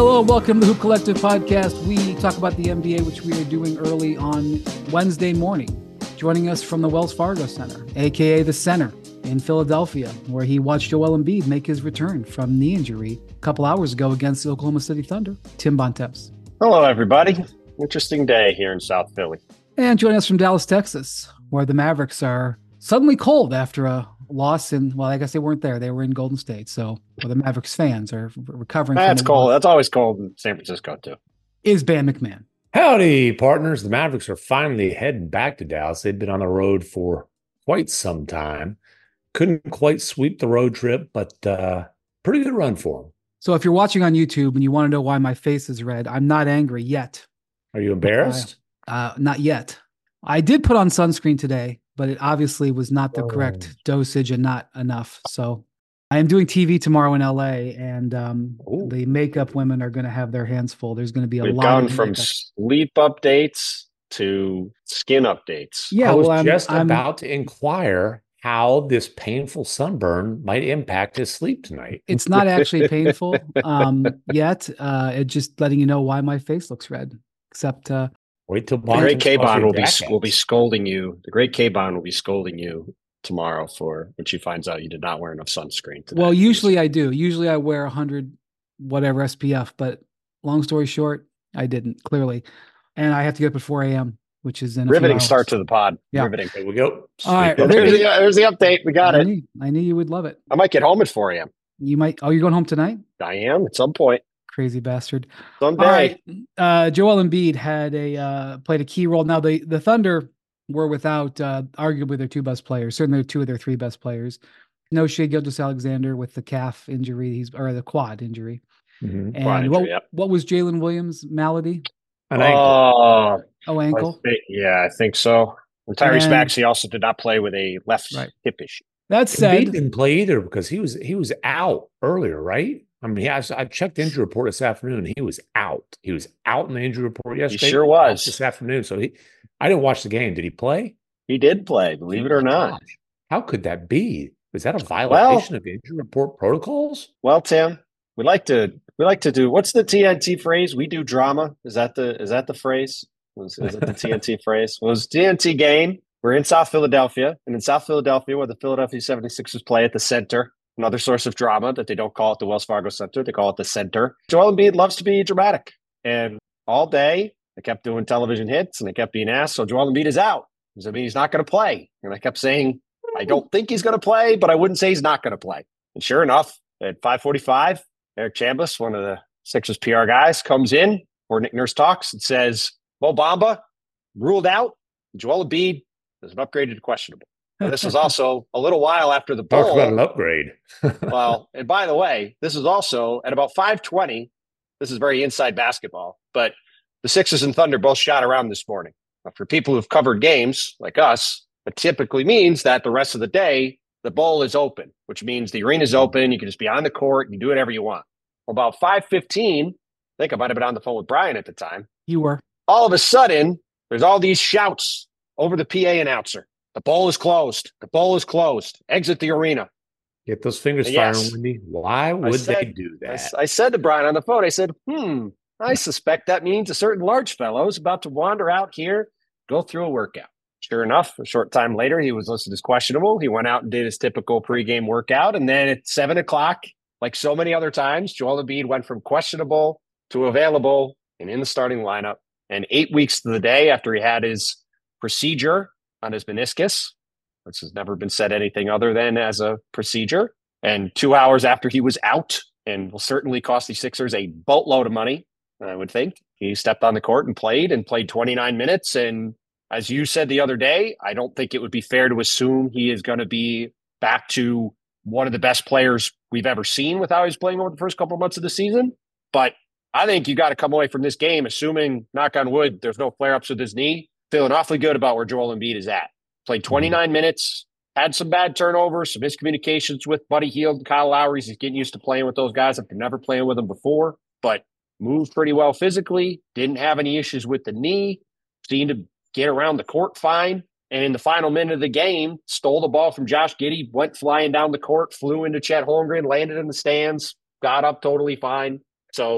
Hello and welcome to the Hoop Collective podcast. We talk about the NBA, which we are doing early on Wednesday morning. Joining us from the Wells Fargo Center, a.k.a. the Center in Philadelphia, where he watched Joel Embiid make his return from knee injury a couple hours ago against the Oklahoma City Thunder, Tim Bontemps. Hello, everybody. Interesting day here in South Philly. And joining us from Dallas, Texas, where the Mavericks are suddenly cold after a loss in, well, I guess they weren't there. They were in Golden State. So the Mavericks fans are recovering. That's cold. That's always cold in San Francisco, too. Is Bam McMahon. Howdy, partners. The Mavericks are finally heading back to Dallas. They've been on the road for quite some time. Couldn't quite sweep the road trip, but pretty good run for them. So if you're watching on YouTube and you want to know why my face is red, I'm not angry yet. Are you embarrassed? Not yet. I did put on sunscreen today, but it obviously was not the correct dosage and not enough. So I am doing TV tomorrow in LA, and the makeup women are going to have their hands full. There's going to be a lot. We've gone from sleep updates to skin updates. Yeah, I was about to inquire how this painful sunburn might impact his sleep tonight. It's not actually painful yet. It's just letting you know why my face looks red. Except wait till the great K-Bon will be scolding you. The great K-Bon will be scolding you tomorrow for when she finds out you did not wear enough sunscreen today. Well, usually I do. Usually I wear 100 whatever SPF, but long story short, I didn't, clearly. And I have to get up at 4 a.m., which is in a riveting start to the pod. Yeah. Riveting. There we go. All right. There's the update. We got it. I knew you would love it. I might get home at 4 a.m. You might. Oh, you're going home tonight? I am at some point. Crazy bastard. Someday. All right. Joel Embiid had played a key role. Now the Thunder were without arguably their two best players, certainly two of their three best players. No Shai Gilgeous-Alexander with the calf injury, or the quad injury. Mm-hmm. And what was Jalen Williams' malady? An ankle. Ankle. I think so. And Tyrese Maxey also did not play with a left hip issue. That's sad. Embiid didn't play either because he was out earlier, right? I mean, I checked the injury report this afternoon. He was out. He was out in the injury report yesterday. He sure was this afternoon. So I didn't watch the game. Did he play? He did play, believe it or not. Gosh. How could that be? Is that a violation of injury report protocols? Well, Tim, we like to do, what's the TNT phrase? We do drama. Is that the phrase? Is it the TNT phrase? Well, it was TNT game. We're in South Philadelphia, and in South Philadelphia, where the Philadelphia 76ers play at the Center, another source of drama that they don't call it the Wells Fargo Center, they call it the Center. Joel Embiid loves to be dramatic, and all day I kept doing television hits, and I kept being asked, so Joel Embiid is out. Does that mean he's not going to play? And I kept saying, I don't think he's going to play, but I wouldn't say he's not going to play. And sure enough, at 5:45, Eric Chambliss, one of the Sixers PR guys, comes in, or Nick Nurse talks, and says, Mo Bamba ruled out. Joel Embiid is an upgraded to questionable. And this was also a little while after the bowl. Talk about an upgrade. Well, and by the way, this is also at about 5:20. This is very inside basketball, but the Sixers and Thunder both shot around this morning. Now, for people who've covered games like us, it typically means that the rest of the day, the bowl is open, which means the arena is open. You can just be on the court. You can do whatever you want. Well, about 5:15, I think I might have been on the phone with Brian at the time. You were. All of a sudden, there's all these shouts over the PA announcer. The bowl is closed. The bowl is closed. Exit the arena. Get those fingers firing, Wendy. Why would they do that? I said to Brian on the phone, I said, I suspect that means a certain large fellow is about to wander out here, go through a workout. Sure enough, a short time later, he was listed as questionable. He went out and did his typical pregame workout. And then at 7 o'clock, like so many other times, Joel Embiid went from questionable to available and in the starting lineup. And 8 weeks to the day after he had his procedure on his meniscus, which has never been said anything other than as a procedure, and 2 hours after he was out and will certainly cost the Sixers a boatload of money, I would think, he stepped on the court and played 29 minutes. And as you said the other day, I don't think it would be fair to assume he is going to be back to one of the best players we've ever seen with how he's playing over the first couple of months of the season. But I think you got to come away from this game, assuming, knock on wood, there's no flare-ups with his knee, feeling awfully good about where Joel Embiid is at. Played 29 minutes, had some bad turnovers, some miscommunications with Buddy Hield and Kyle Lowry. He's getting used to playing with those guys after never playing with them before, but moved pretty well physically, didn't have any issues with the knee, seemed to get around the court fine. And in the final minute of the game, stole the ball from Josh Giddey, went flying down the court, flew into Chet Holmgren, landed in the stands, got up totally fine. So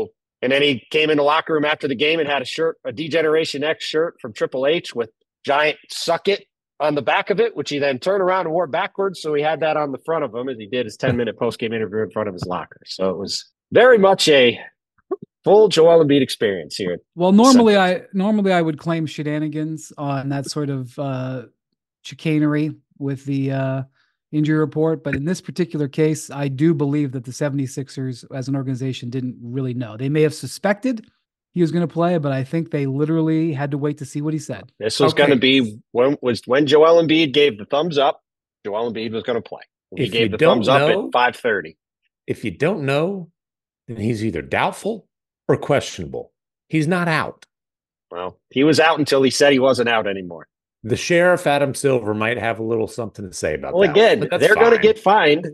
And then he came in the locker room after the game and had a D-Generation X shirt from Triple H with giant "suck it" on the back of it, which he then turned around and wore backwards. So he had that on the front of him as he did his 10-minute post-game interview in front of his locker. So it was very much a full Joel Embiid experience here. Well, normally I would claim shenanigans on that sort of chicanery with the injury report. But in this particular case, I do believe that the 76ers as an organization didn't really know. They may have suspected he was going to play, but I think they literally had to wait to see what he said. This was going to be when Joel Embiid gave the thumbs up, Joel Embiid was going to play. He gave the thumbs up at 5:30. If you don't know, then he's either doubtful or questionable. He's not out. Well, he was out until he said he wasn't out anymore. The sheriff, Adam Silver, might have a little something to say about that. Well, again, they're going to get fined.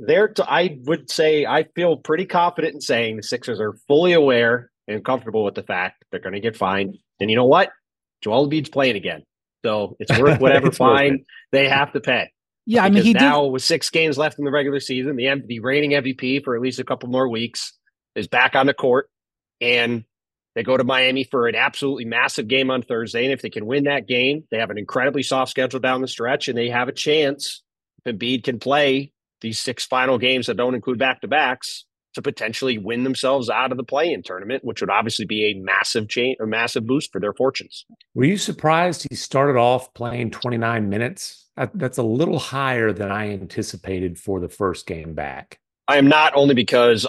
I would say I feel pretty confident in saying the Sixers are fully aware and comfortable with the fact they're going to get fined. And you know what? Joel Embiid's playing again. So it's worth whatever fine they have to pay. Yeah, because I mean, now with 6 games left in the regular season, the reigning MVP for at least a couple more weeks is back on the court. And they go to Miami for an absolutely massive game on Thursday. And if they can win that game, they have an incredibly soft schedule down the stretch, and they have a chance, if Embiid can play these 6 final games that don't include back-to-backs, to potentially win themselves out of the play-in tournament, which would obviously be a massive boost for their fortunes. Were you surprised he started off playing 29 minutes? That's a little higher than I anticipated for the first game back. I am not, only because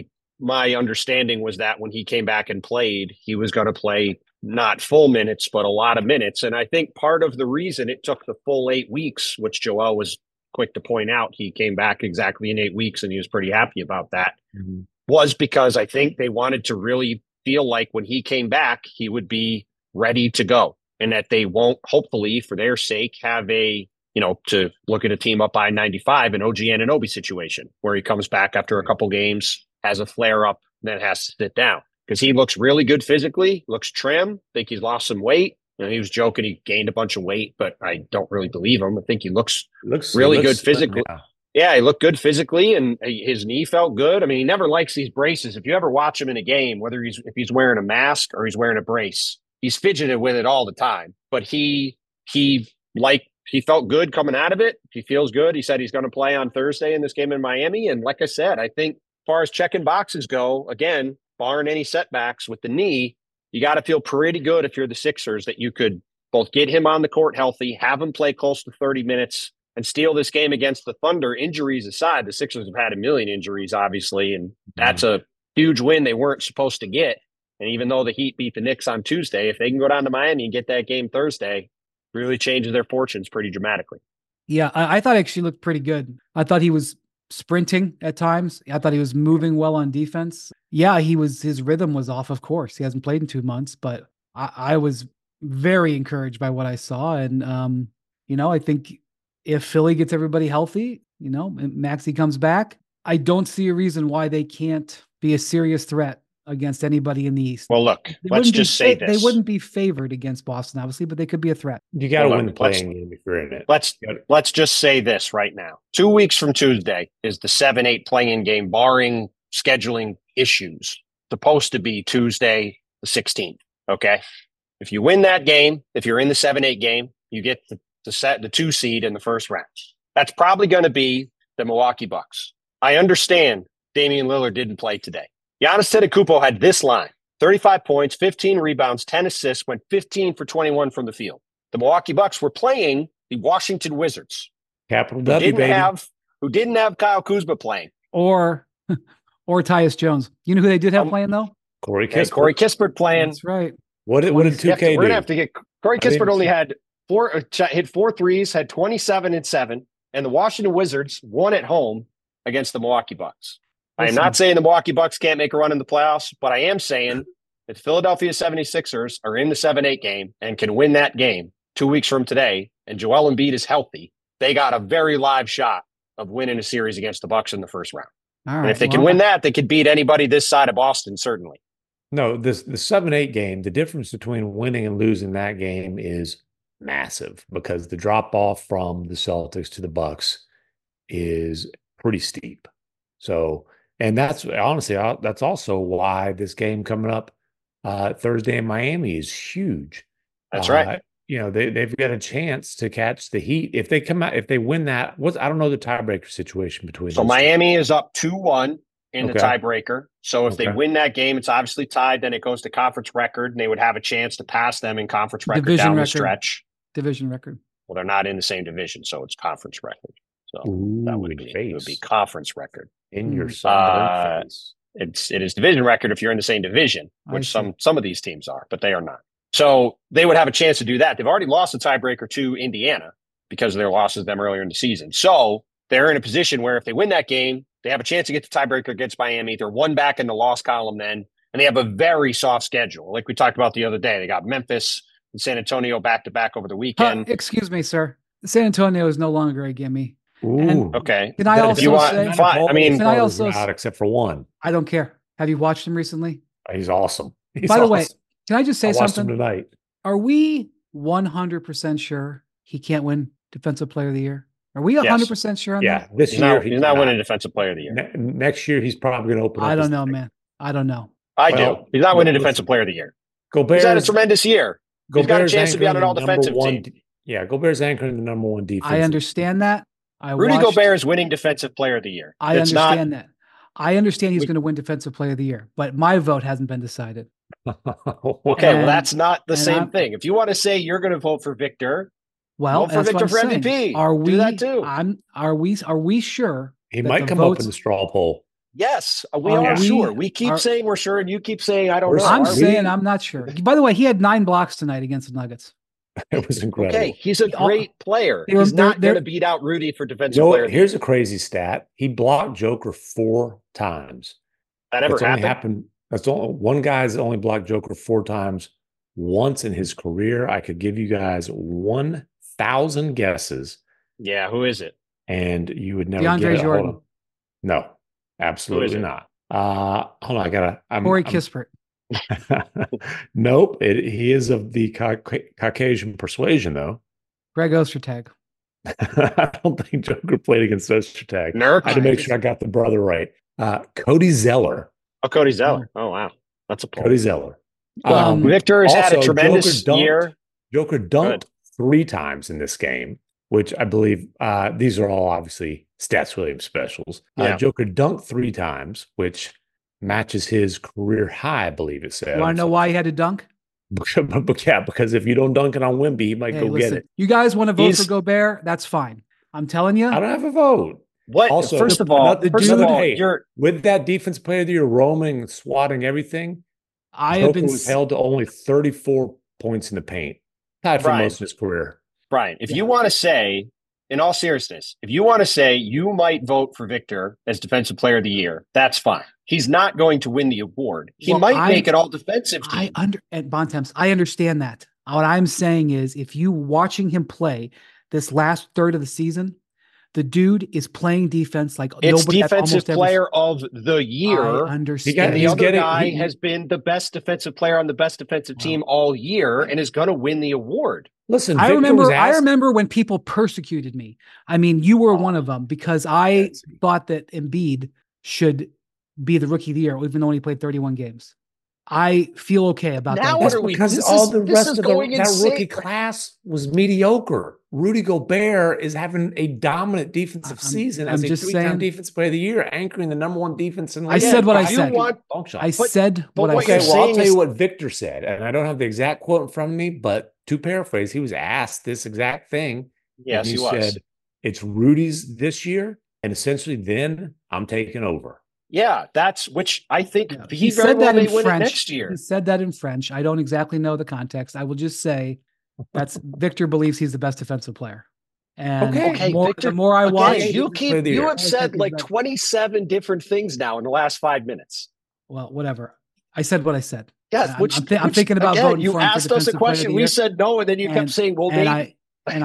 my understanding was that when he came back and played, he was going to play not full minutes, but a lot of minutes. And I think part of the reason it took the full 8 weeks, which Joel was quick to point out, he came back exactly in 8 weeks and he was pretty happy about that, was because I think they wanted to really feel like when he came back, he would be ready to go, and that they won't, hopefully for their sake, have to look at a team up by 95, an OG Anunoby situation where he comes back after a couple games, has a flare up, then has to sit down, because he looks really good physically, looks trim. I think he's lost some weight. He was joking he gained a bunch of weight, but I don't really believe him. I think he looks really good physically. Yeah, he looked good physically, and his knee felt good. I mean, he never likes these braces. If you ever watch him in a game, if he's wearing a mask or he's wearing a brace, he's fidgeted with it all the time. But he felt good coming out of it. He feels good. He said he's going to play on Thursday in this game in Miami. And like I said, I think as far as checking boxes go, again, barring any setbacks with the knee, you got to feel pretty good if you're the Sixers that you could both get him on the court healthy, have him play close to 30 minutes, and steal this game against the Thunder. Injuries aside, the Sixers have had a million injuries, obviously, and that's a huge win they weren't supposed to get. And even though the Heat beat the Knicks on Tuesday, if they can go down to Miami and get that game Thursday, really changes their fortunes pretty dramatically. Yeah, I thought he actually looked pretty good. I thought he was sprinting at times. I thought he was moving well on defense. Yeah, his rhythm was off, of course. He hasn't played in 2 months, but I was very encouraged by what I saw. And, I think if Philly gets everybody healthy, Maxey comes back, I don't see a reason why they can't be a serious threat against anybody in the East. Well, look, let's just say this. They wouldn't be favored against Boston, obviously, but they could be a threat. You got to win the playing game if you're in it. Let's just say this right now. 2 weeks from Tuesday is the 7-8 play-in game, barring scheduling issues. Supposed to be Tuesday the 16th, okay? If you win that game, if you're in the 7-8 game, you get to set the 2 seed in the first round. That's probably going to be the Milwaukee Bucks. I understand Damian Lillard didn't play today. Giannis Antetokounmpo had this line: 35 points, 15 rebounds, 10 assists, went 15 for 21 from the field. The Milwaukee Bucks were playing the Washington Wizards, capital W, baby, who didn't have Kyle Kuzma playing. Or Tyus Jones. You know who they did have playing, though? Corey Kispert. Corey Kispert playing. That's right. What did 2K do? We're going to have to get – Corey Kispert only had hit 4 threes, had 27 and 7, and the Washington Wizards won at home against the Milwaukee Bucks. I am not saying the Milwaukee Bucks can't make a run in the playoffs, but I am saying if Philadelphia 76ers are in the 7-8 game and can win that game 2 weeks from today, and Joel Embiid is healthy, they got a very live shot of winning a series against the Bucks in the first round. All right, and if they can win that, they could beat anybody this side of Boston, certainly. No, the 7-8 game, the difference between winning and losing that game is massive, because the drop off from the Celtics to the Bucks is pretty steep. So, and that's honestly, that's also why this game coming up Thursday in Miami is huge. That's right. They've got a chance to catch the Heat if they come out, if they win that. I don't know the tiebreaker situation between So those Miami is up 2-1 in the tiebreaker. So if they win that game, it's obviously tied. Then it goes to conference record, and they would have a chance to pass them in conference record down the stretch. Division record. Well, they're not in the same division, so it's conference record. So that would be conference record in your face. It is division record if you're in the same division, which some of these teams are, but they are not. So they would have a chance to do that. They've already lost the tiebreaker to Indiana because of their losses to them earlier in the season. So they're in a position where if they win that game, they have a chance to get the tiebreaker against Miami. They're one back in the loss column then, and they have a very soft schedule. Like we talked about the other day, they got Memphis and San Antonio back-to-back over the weekend. Excuse me, sir. San Antonio is no longer a gimme. Okay. Can I also say? Can I also out except for one? I don't care. Have you watched him recently? He's awesome. By the way, can I just say something? Him tonight. Are we 100% sure he can't win Defensive Player of the Year? Are we 100% sure on that? This year he's not winning Defensive Player of the Year. Next year he's probably going to open. I don't know, man. I don't know. I do. He's not winning Defensive Player of the Year. Gobert's had a tremendous year. He's got a chance to be on an all-defensive team. Yeah, Gobert's anchoring the number one defense. I understand that. Rudy Gobert is winning Defensive Player of the Year. I understand that. I understand he's going to win Defensive Player of the Year, but my vote hasn't been decided. Okay, well, that's not the same thing. If you want to say you're going to vote for Victor, vote for Victor for MVP. Do that too. Are we sure he might come up in the straw poll? Yes, we are sure. We keep saying we're sure, and you keep saying I don't know. I'm saying I'm not sure. By the way, he had 9 blocks tonight against the Nuggets. It was incredible. Okay, he's a great player. He's not going to beat out Rudy for Defensive Player. Here's a crazy stat. He blocked Joker 4 times. That ever happened? That's only one guy's only blocked Joker 4 times once in his career. I could give you guys 1,000 guesses. Yeah, who is it? And you would never DeAndre get it. Jordan. No, absolutely not. Hold on, Corey Kispert. Nope. He is of the Caucasian persuasion, though. Greg Ostertag. I don't think Joker played against Ostertag. Nurk. I had to make sure I got the brother right. Cody Zeller. Oh, Cody Zeller. Oh, wow. That's a pull. Cody Zeller. Victor has had a tremendous year. Joker dunked 3 times in this game, which I believe these are all obviously Stats Williams specials. Joker dunked 3 times, which matches his career high, I believe it said. You want to know why he had to dunk? Because if you don't dunk it on Wemby, he might get it. You guys want to vote for Gobert? That's fine. I'm telling you. I don't have a vote. What? Also, first of all, you're with that defense player that you're roaming, swatting everything. Joker was held to only 34 points in the paint. Tied for most of his career. Brian, if you want to say, in all seriousness, if you want to say you might vote for Victor as Defensive Player of the Year, that's fine. He's not going to win the award. He might make it all defensive team. At Bontemps, I understand that. What I'm saying is, if you watching him play this last third of the season, the dude is playing defense like it's Defensive Player of the Year. I understand. The other guy has been the best defensive player on the best defensive team all year and is going to win the award. Listen, I remember when people persecuted me. I mean, you were one of them because I thought that Embiid should be the Rookie of the Year, even though he played 31 games. I feel okay about that. That's because all the rest of that rookie class was mediocre. Rudy Gobert is having a dominant defensive season as a 3-time Defensive Player of the Year, anchoring the number 1 defense in the league. I said what I said. I said what I said. Well, I'll tell you what Victor said, and I don't have the exact quote in front of me, but to paraphrase, he was asked this exact thing. Yes, he was. Said, it's Rudy's this year, and essentially then I'm taking over. Yeah, that's which I think he said that in French next year. He said that in French. I don't exactly know the context. I will just say that's Victor believes he's the best defensive player. And Victor, the more I watch, you have said like 27 different things now in the last 5 minutes. Well, whatever. I said what I said. Yeah, I'm thinking about voting you for him. You asked us a question. We said no, and then you kept saying, "Well, maybe."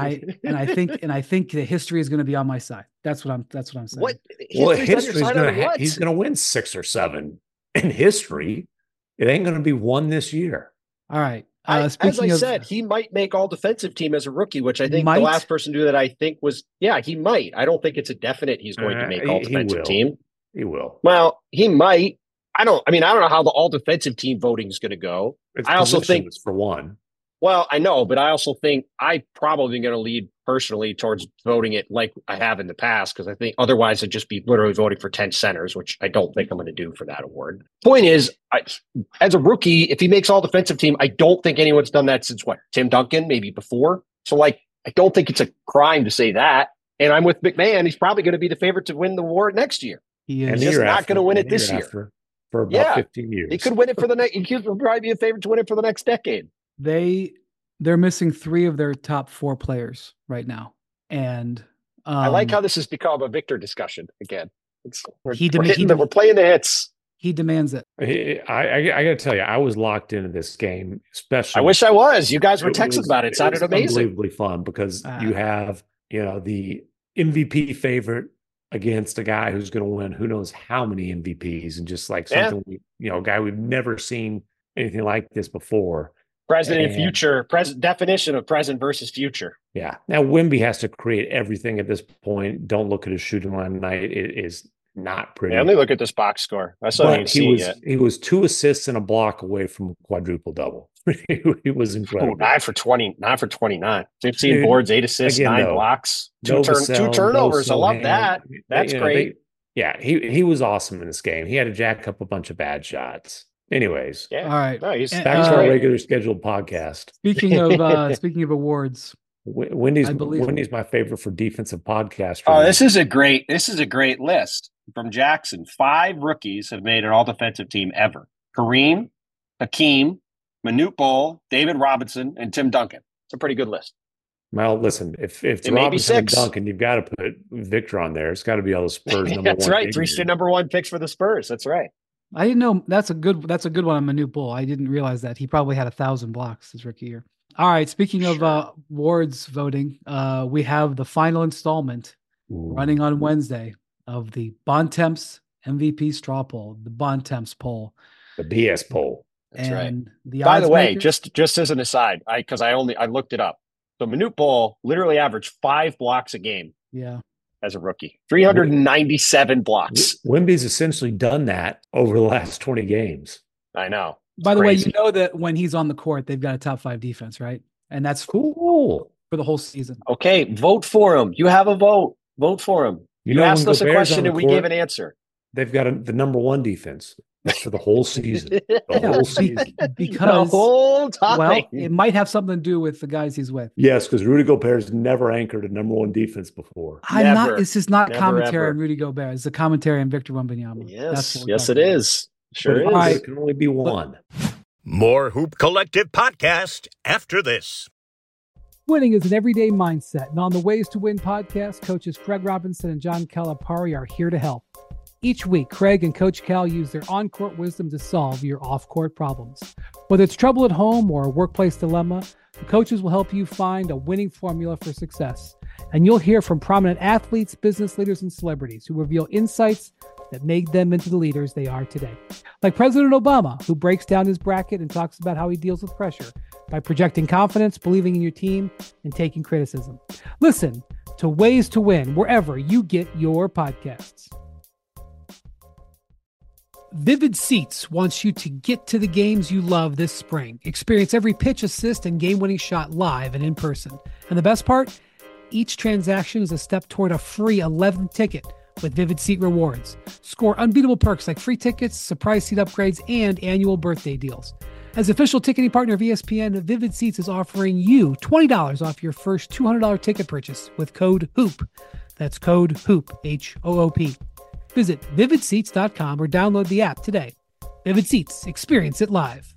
I think the history is going to be on my side. That's what I'm saying. What? Well, history's going to he's going to win 6 or 7 in history. It ain't going to be 1 this year. All right. As I said, he might make all defensive team as a rookie, which I think the last person to do that I think was he might. I don't think it's a definite he's going to make all defensive team. He will. Well, he might. I don't know how the all defensive team voting is going to go. It's I also think, positions for one. well, I know, but I also think I probably going to lead personally towards voting it like I have in the past, because I think otherwise I'd just be literally voting for 10 centers, which I don't think I'm going to do for that award. Point is, as a rookie, if he makes all defensive team, I don't think anyone's done that since Tim Duncan, maybe before. So like, I don't think it's a crime to say that. And I'm with McMahon. He's probably going to be the favorite to win the award next year. He's just not going to win it this year. For about 15 years. He could win it for the next. He could probably be a favorite to win it for the next decade. They're missing 3 of their top 4 players right now, and I like how this has become a Victor discussion again. We're playing the hits. He demands it. I got to tell you, I was locked into this game, especially. I wish I was. You guys were texting about it. It sounded amazing. Unbelievably fun because you have the MVP favorite against a guy who's going to win who knows how many MVPs, and just like something a guy we've never seen anything like this before. Present and future, definition of present versus future. Yeah. Now Wemby has to create everything at this point. Don't look at his shooting one night. It is not pretty. Yeah, let me look at this box score. That's what I ain't seen yet. He was 2 assists and a block away from a quadruple double. He was incredible. 9 for 29. 15 boards, 8 assists, again, 9 blocks, 2 turnovers. I love that. That's great. He was awesome in this game. He had to jack up a bunch of bad shots. Anyways, all right. No, back to our regular scheduled podcast. Speaking of awards, Wendy's my favorite for defensive podcast. Oh, this is a great list from Jackson. 5 rookies have made an all defensive team ever: Kareem, Hakeem, Manute Bol, David Robinson, and Tim Duncan. It's a pretty good list. Well, listen, if it's Robinson and Duncan, you've got to put Victor on there. It's got to be all the Spurs number 1. That's right. 3 number 1 picks for the Spurs. That's right. I didn't know that's a good one on Manute Bol. I didn't realize that he probably had 1,000 blocks his rookie year. All right. Speaking of awards voting, we have the final installment running on Wednesday of the Bontemps MVP straw poll, the Bontemps poll, the BS poll. That's right. By the way, just as an aside, because I looked it up. So Manute Bol literally averaged 5 blocks a game. Yeah. As a rookie, 397 blocks. Wemby's essentially done that over the last 20 games. I know. By the way, you know that when he's on the court, they've got a top 5 defense, right? And that's cool for the whole season. Okay, vote for him. You have a vote. Vote for him. You asked us a question and we gave an answer. They've got the number 1 defense. That's for the whole season. The whole season. Because the whole time. Well, it might have something to do with the guys he's with. Yes, because Rudy Gobert has never anchored a number 1 defense before. This is not commentary on Rudy Gobert. It's a commentary on Victor Wembanyama. Yes, it is. Sure is. There can only be one. More Hoop Collective podcast after this. Winning is an everyday mindset, and on the Ways to Win podcast, coaches Craig Robinson and John Calipari are here to help. Each week, Craig and Coach Cal use their on-court wisdom to solve your off-court problems. Whether it's trouble at home or a workplace dilemma, the coaches will help you find a winning formula for success. And you'll hear from prominent athletes, business leaders, and celebrities who reveal insights that made them into the leaders they are today. Like President Obama, who breaks down his bracket and talks about how he deals with pressure by projecting confidence, believing in your team, and taking criticism. Listen to Ways to Win wherever you get your podcasts. Vivid Seats wants you to get to the games you love this spring. Experience every pitch, assist, and game-winning shot live and in person. And the best part? Each transaction is a step toward a free 11th ticket with Vivid Seat rewards. Score unbeatable perks like free tickets, surprise seat upgrades, and annual birthday deals. As official ticketing partner of ESPN, Vivid Seats is offering you $20 off your first $200 ticket purchase with code HOOP. That's code HOOP, H-O-O-P. Visit vividseats.com or download the app today. Vivid Seats. Experience it live.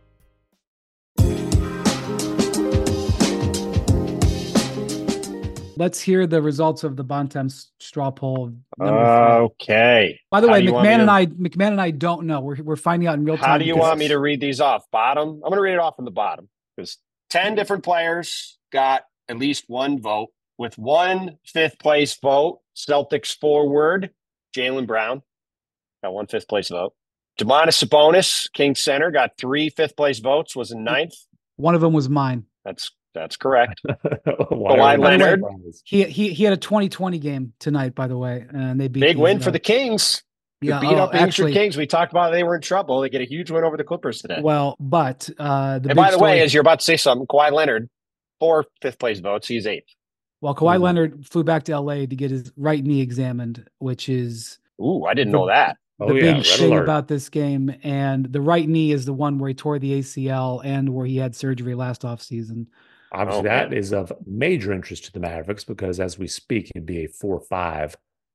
Let's hear the results of the Bontemps straw poll. Okay. By the way, McMahon and I don't know. We're finding out in real time. How do you want me to read these off? Bottom? I'm going to read it off from the bottom because 10 different players got at least 1 vote, with 1 5th place vote. Celtics forward Jaylen Brown got 1 5th place vote. Domantas Sabonis, Kings center, got 3 5th place votes, was in 9th. One of them was mine. That's correct. Kawhi Leonard. He had a 2020 game tonight, by the way, and they beat big win for the Kings. Yeah, beat up the Eastern Kings. We talked about they were in trouble. They get a huge win over the Clippers today. Well, but and by the way, as you're about to say something, Kawhi Leonard, 4 fifth-place votes. He's 8th. Well, Kawhi Leonard flew back to LA to get his right knee examined, which is I didn't know that. The big thing about this game. And the right knee is the one where he tore the ACL and where he had surgery last offseason. Obviously, that is of major interest to the Mavericks because as we speak, it'd be a 4-5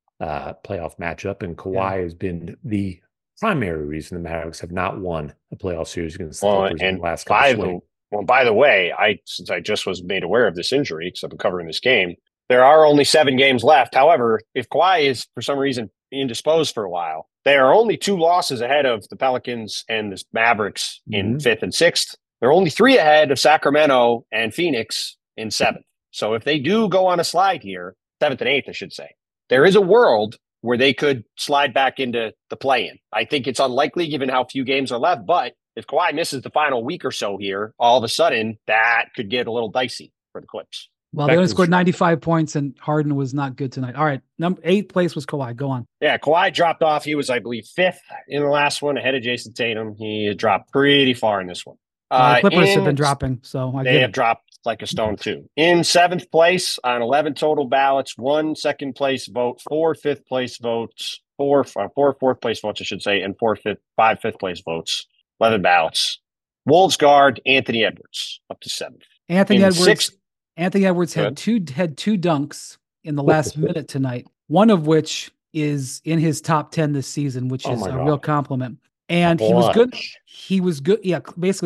playoff matchup, and Kawhi has been the primary reason the Mavericks have not won a playoff series against the Clippers in the last couple of by the way, since I just was made aware of this injury because I've been covering this game, there are only 7 games left. However, if Kawhi is for some reason indisposed for a while, there are only 2 losses ahead of the Pelicans and the Mavericks in 5th and 6th. They're only 3 ahead of Sacramento and Phoenix in 7th. So if they do go on a slide here, 7th and 8th, I should say, there is a world where they could slide back into the play-in. I think it's unlikely given how few games are left, but if Kawhi misses the final week or so here, all of a sudden that could get a little dicey for the Clips. Well, they only scored 95 points, and Harden was not good tonight. All right, 8th place was Kawhi. Go on. Yeah, Kawhi dropped off. He was, I believe, 5th in the last one, ahead of Jason Tatum. He had dropped pretty far in this one. The Clippers have been dropping, so they have dropped like a stone too. In 7th place on 11 total ballots, 1 second place vote, 4 fifth place votes, 4 fourth place votes, I should say, and 5 fifth place votes. 11 ballots. Wolves guard Anthony Edwards up to 7th. Anthony Edwards had two dunks in the last minute tonight. One of which is in his top 10 this season, which is a real compliment. And he was good. He was good. Yeah, basically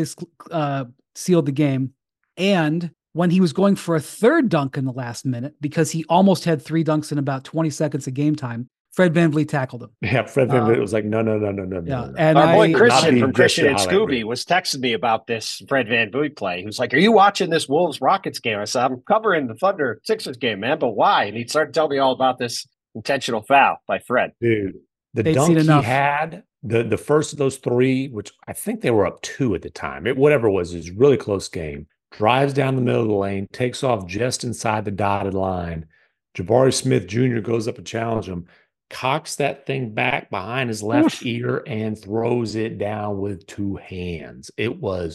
sealed the game. And when he was going for a 3rd dunk in the last minute, because he almost had 3 dunks in about 20 seconds of game time, Fred VanVleet tackled him. Yeah, Fred VanVleet was like, no. Yeah, and our boy Christian from Christian and Scooby was texting me about this Fred VanVleet play. He was like, "Are you watching this Wolves Rockets game?" I said, "I'm covering the Thunder Sixers game, man. But why?" And he started telling me all about this intentional foul by Fred. Dude, the dunk he had, the first of those 3, which I think they were up 2 at the time. Whatever it was a really close game. Drives down the middle of the lane, takes off just inside the dotted line. Jabari Smith Jr. goes up to challenge him, cocks that thing back behind his left ear, and throws it down with 2 hands. It was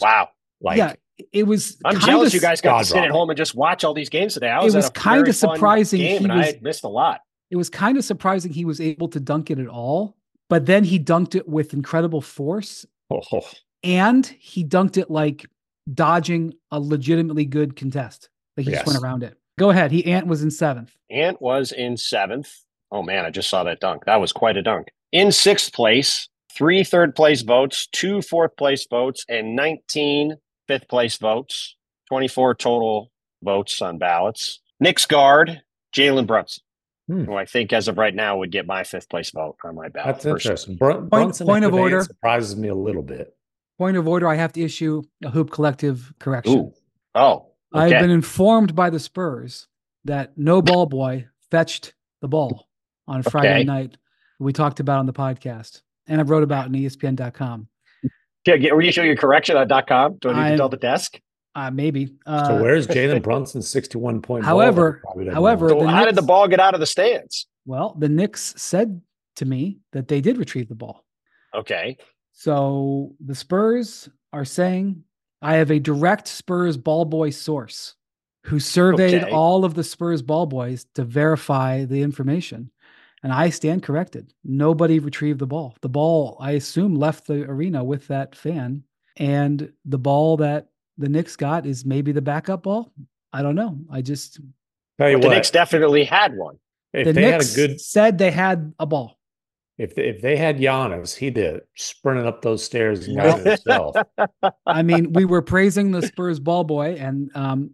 it was. I'm jealous you guys got to sit at home and just watch all these games today. It was kind of surprising. I missed a lot. It was kind of surprising he was able to dunk it at all, but then he dunked it with incredible force, and he dunked it like dodging a legitimately good contest. Like he just went around it. Go ahead. Ant was in 7th. Ant was in 7th. Oh man, I just saw that dunk. That was quite a dunk. In 6th place, 3 third place votes, 2 fourth place votes, and 19 fifth place votes. 24 total votes on ballots. Knicks guard Jalen Brunson, who I think as of right now would get my 5th place vote on my ballot. That's interesting. Brunson point of order surprises me a little bit. Point of order, I have to issue a Hoop Collective correction. Ooh. Oh, okay. I've been informed by the Spurs that no ball boy fetched the ball on Friday night. We talked about on the podcast, and I wrote about it on ESPN.com. Yeah, were you showing your correction on .com? Do I need to tell the desk? Maybe. So where's Jalen Brunson's 61-point however, so how did the ball get out of the stands? Well, the Knicks said to me that they did retrieve the ball. Okay. So the Spurs are saying, I have a direct Spurs ball boy source who surveyed all of the Spurs ball boys to verify the information. And I stand corrected. Nobody retrieved the ball. The ball, I assume, left the arena with that fan. And the ball that the Knicks got is maybe the backup ball. I don't know. I just tell you what, the Knicks definitely had one. If the Knicks said they had a ball. If they had Giannis, he'd have sprinted up those stairs and got it himself. I mean, we were praising the Spurs ball boy, and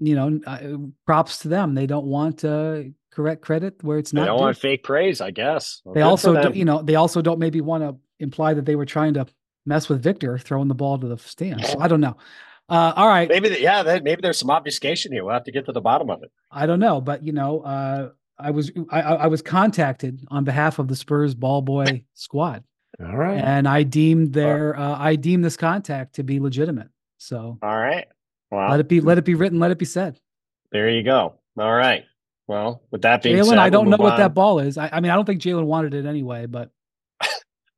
props to them. They don't want correct credit where it's not. They don't want fake praise, I guess. Well, they also don't maybe want to imply that they were trying to mess with Victor throwing the ball to the stand. So I don't know. All right, maybe there's some obfuscation here. We'll have to get to the bottom of it. I don't know, but I was contacted on behalf of the Spurs ball boy squad. All right. And I deemed this contact to be legitimate. So all right. Well, let it be written, let it be said. There you go. All right. Well, with that being said, Jalen, I don't know what that ball is. I mean, I don't think Jalen wanted it anyway, but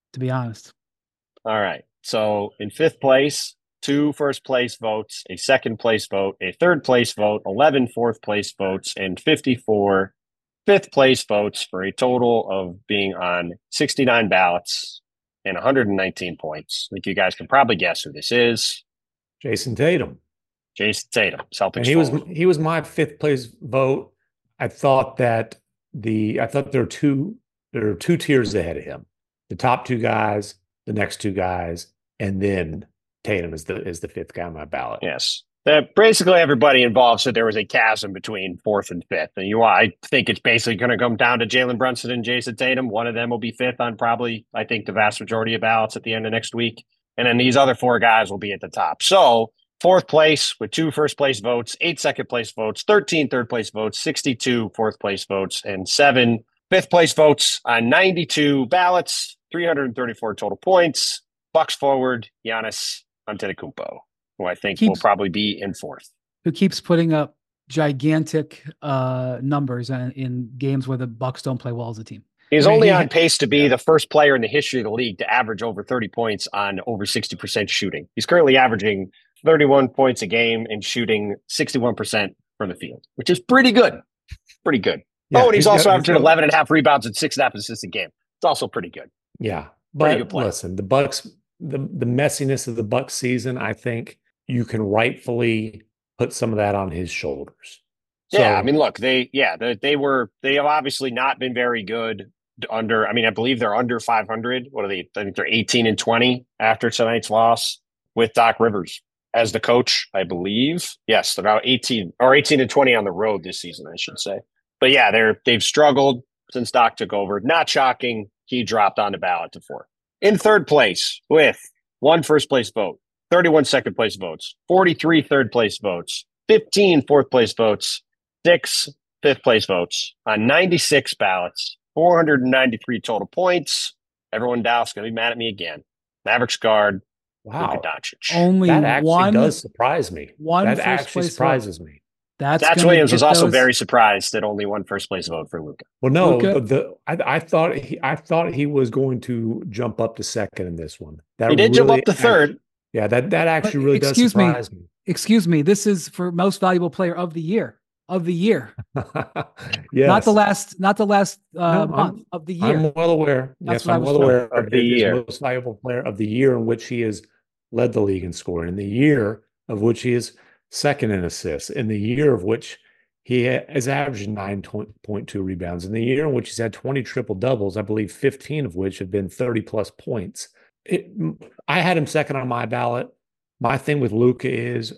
to be honest. All right. So in fifth place, 2 first place votes, a second place vote, a third place vote, 11 fourth place votes, and 54 fifth place votes for a total of being on 69 ballots and 119 points. I think you guys can probably guess who this is. Jason Tatum. Jason Tatum, Celtics. And he was my fifth place vote. I thought there were two tiers ahead of him. The top two guys, the next two guys, and then Tatum is the fifth guy on my ballot. Yes. Basically everybody involved said there was a chasm between fourth and fifth. And I think it's basically going to come down to Jalen Brunson and Jason Tatum. One of them will be fifth on probably, I think, the vast majority of ballots at the end of next week. And then these other 4 guys will be at the top. So fourth place with 2 first place votes, 8 second place votes, 13 third place votes, 62 fourth place votes, and 7 fifth place votes on 92 ballots, 334 total points. Bucks forward, Giannis Antetokounmpo, who I think will probably be in fourth. Who keeps putting up gigantic numbers in games where the Bucks don't play well as a team. He's only on pace to be the first player in the history of the league to average over 30 points on over 60% shooting. He's currently averaging 31 points a game and shooting 61% from the field, which is pretty good. Pretty good. Yeah, and he's also averaging 11.5 rebounds and 6.5 assists a game. It's also pretty good. Yeah. But listen, the Bucks, the messiness of the Bucks season, I think you can rightfully put some of that on his shoulders. So, yeah, I mean, look, they have obviously not been very good I believe they're under 500. What are they? I think they're 18-20 after tonight's loss with Doc Rivers as the coach, I believe. Yes, they're about 18-20 on the road this season, I should say. But yeah, they've struggled since Doc took over. Not shocking. He dropped on the ballot to 4. In third place with 1 first place vote, 31 second place votes, 43 third place votes, 15 fourth place votes, 6 fifth place votes on 96 ballots, 493 total points. Everyone Dallas going to be mad at me again. Mavericks guard, Luka Doncic. Only that actually does surprise me. That actually surprises me. Stats Williams was also very surprised that only 1 first place vote for Luka. Well, no, I thought he was going to jump up to second in this one. He did jump up to third. That actually really does surprise me. Excuse me. This is for most valuable player of the year. Yes. Not the last month of the year. I'm well aware. I'm well aware of the year. Most valuable player of the year in which he has led the league in scoring, in the year of which he is second in assists, in the year of which he has averaged 9.2 rebounds, in the year in which he's had 20 triple doubles, I believe 15 of which have been 30 plus points. I had him second on my ballot. My thing with Luka is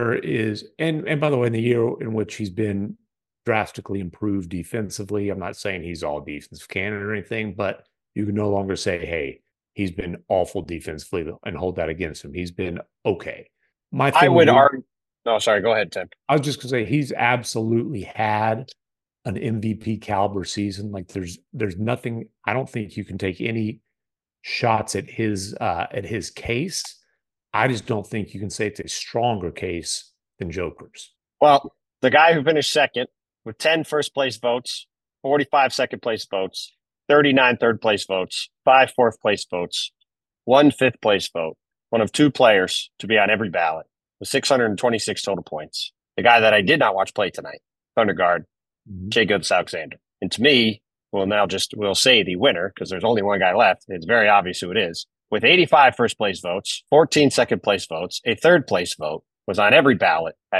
and by the way, in the year in which he's been drastically improved defensively, I'm not saying he's all defensive cannon or anything, but you can no longer say, hey, he's been awful defensively and hold that against him. He's been okay. I would argue. No, sorry. Go ahead, Tim. I was just going to say he's absolutely had an MVP caliber season. Like there's nothing. I don't think you can take any shots at his case. I just don't think you can say it's a stronger case than Joker's. Well, the guy who finished second with 10 first place votes, 45 second place votes, 39 third place votes, 5 fourth place votes, 1 fifth place vote, one of 2 players to be on every ballot with 626 total points. The guy that I did not watch play tonight, Thunder guard, Shai Gilgeous-Alexander. And to me, we'll say the winner because there's only one guy left. It's very obvious who it is. With 85 first place votes, 14 second place votes, a third place vote, was on every ballot, had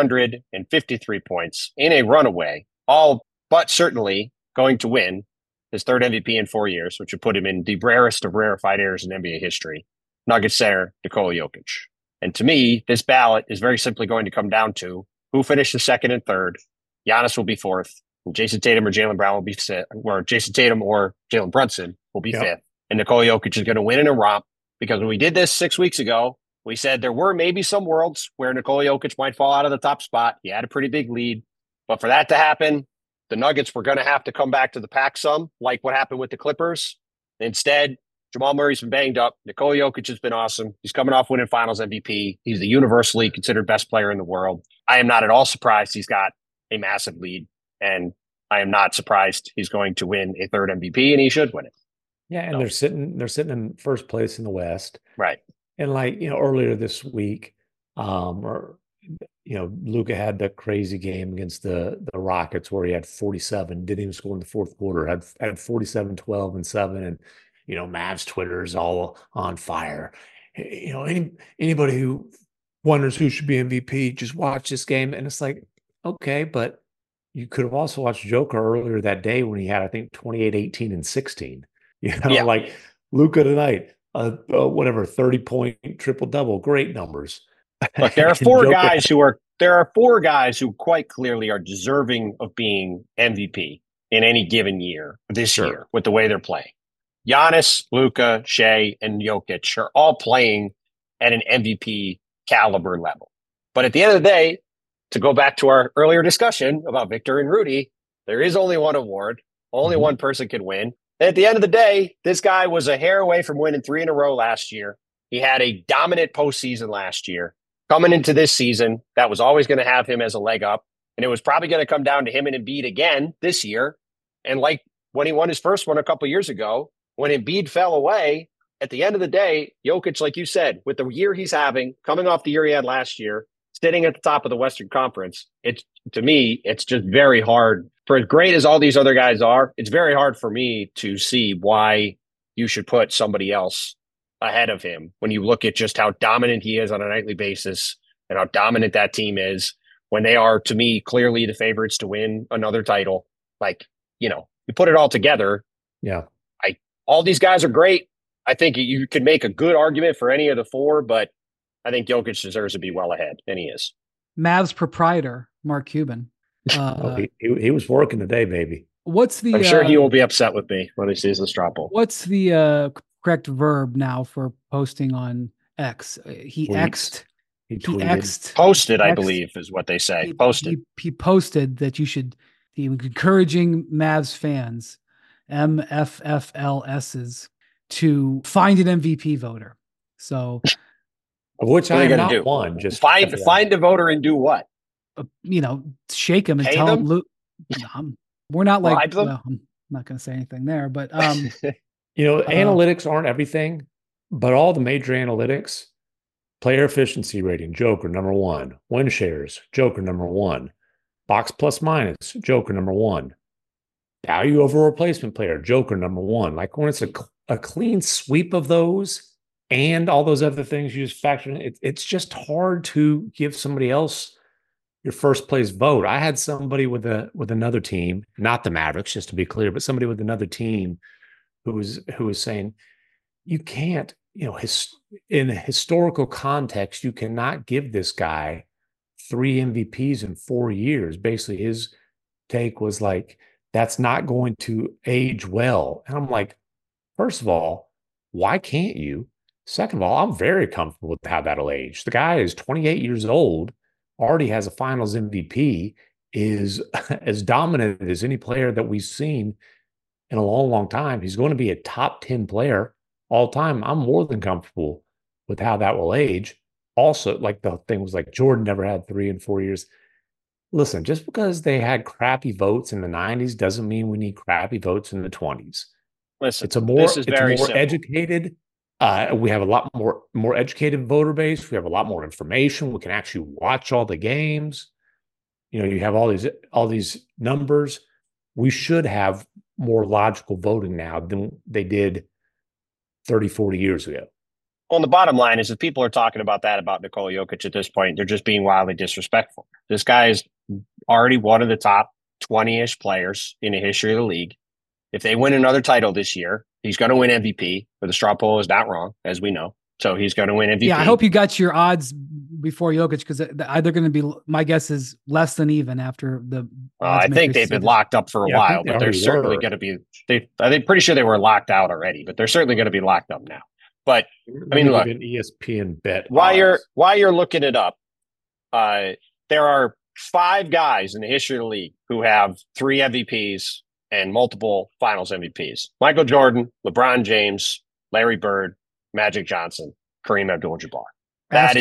953 points in a runaway, all but certainly going to win his 3rd MVP in 4 years, which would put him in the rarest of rarefied airs in NBA history. Nuggets center, Nikola Jokic. And to me, this ballot is very simply going to come down to who finished the 2nd and 3rd. Giannis will be 4th. And Jason Tatum or Jaylen Brown will be 5th, or Jason Tatum or Jalen Brunson will be 5th. And Nikola Jokic is going to win in a romp because when we did this 6 weeks ago, we said there were maybe some worlds where Nikola Jokic might fall out of the top spot. He had a pretty big lead. But for that to happen, the Nuggets were going to have to come back to the pack some, like what happened with the Clippers. Instead, Jamal Murray's been banged up. Nikola Jokic has been awesome. He's coming off winning Finals MVP. He's the universally considered best player in the world. I am not at all surprised he's got a massive lead. And I am not surprised he's going to win a 3rd MVP, and he should win it. Yeah, and So, they're sitting in first place in the West. right. And like, earlier this week, or Luka had that crazy game against the Rockets where he had 47, didn't even score in the fourth quarter, had 47, 12, and 7. And, Mavs Twitter is all on fire. Anybody who wonders who should be MVP, just watch this game. And it's like, okay, but you could have also watched Joker earlier that day when he had, I think, 28, 18, and 16. Yeah. Like Luka tonight, whatever, 30-point triple double, great numbers. Look, there are four guys who quite clearly are deserving of being MVP in any given year this year with the way they're playing. Giannis, Luka, Shea, and Jokic are all playing at an MVP caliber level. But at the end of the day, to go back to our earlier discussion about Victor and Rudy, there is only one award. Only one person can win. And at the end of the day, this guy was a hair away from winning 3 in a row last year. He had a dominant postseason last year. Coming into this season, that was always going to have him as a leg up. And it was probably going to come down to him and Embiid again this year. And like when he won his first one a couple years ago, when Embiid fell away, at the end of the day, Jokic, like you said, with the year he's having, coming off the year he had last year, sitting at the top of the Western Conference, to me, it's just very hard. For as great as all these other guys are, it's very hard for me to see why you should put somebody else ahead of him when you look at just how dominant he is on a nightly basis and how dominant that team is when they are, to me, clearly the favorites to win another title. Like, you put it all together. Yeah. All these guys are great. I think you could make a good argument for any of the four, but I think Jokic deserves to be well ahead, and he is. Mavs proprietor, Mark Cuban. He was working today, baby. I'm sure he won't be upset with me when he sees the straw poll. What's the correct verb now for posting on X? He X'd. He tweeted. X'd. Posted, I believe, is what they say. Posted. He posted that he was encouraging Mavs fans, MFFLSs, to find an MVP voter. So, of which I am not one. Just find a voter and do what? Shake him and Pay tell them? him. We're not like. Well, I'm not going to say anything there, but analytics aren't everything, but all the major analytics, player efficiency rating, Joker number 1, win shares, Joker number 1, box plus minus, Joker number 1, value over replacement player, Joker number 1. Like when it's a clean sweep of those and all those other things you just factor in, it's just hard to give somebody else your first place vote. I had somebody with another team, not the Mavericks, just to be clear, but somebody with another team who was saying, you can't, in a historical context, you cannot give this guy 3 MVPs in 4 years. Basically, his take was like, that's not going to age well. And I'm like, first of all, why can't you? Second of all, I'm very comfortable with how that'll age. The guy is 28 years old, already has a finals MVP, is as dominant as any player that we've seen in a long, long time. He's going to be a top 10 player all time. I'm more than comfortable with how that will age. Also, like the thing was like Jordan never had 3 in 4 years. Listen, just because they had crappy votes in the 90s doesn't mean we need crappy votes in the 20s. Listen, it's more educated. We have a lot more educated voter base. We have a lot more information. We can actually watch all the games. You have all these numbers. We should have more logical voting now than they did 30, 40 years ago. Well, the bottom line is if people are talking about Nikola Jokic at this point, they're just being wildly disrespectful. This guy is already one of the top 20-ish players in the history of the league. If they win another title this year, he's going to win MVP. But the straw poll is not wrong, as we know. So he's going to win MVP. Yeah, I hope you got your odds before Jokic, because they're going to be, my guess is less than even after the. I think they've been locked up for a while, but they're certainly going to be. I'm pretty sure they were locked out already, but they're certainly going to be locked up now. But I mean, look, an ESPN bet. While you're looking it up, there are 5 guys in the history of the league who have 3 MVPs and multiple Finals MVPs: Michael Jordan, LeBron James, Larry Bird, Magic Johnson, Kareem Abdul-Jabbar. That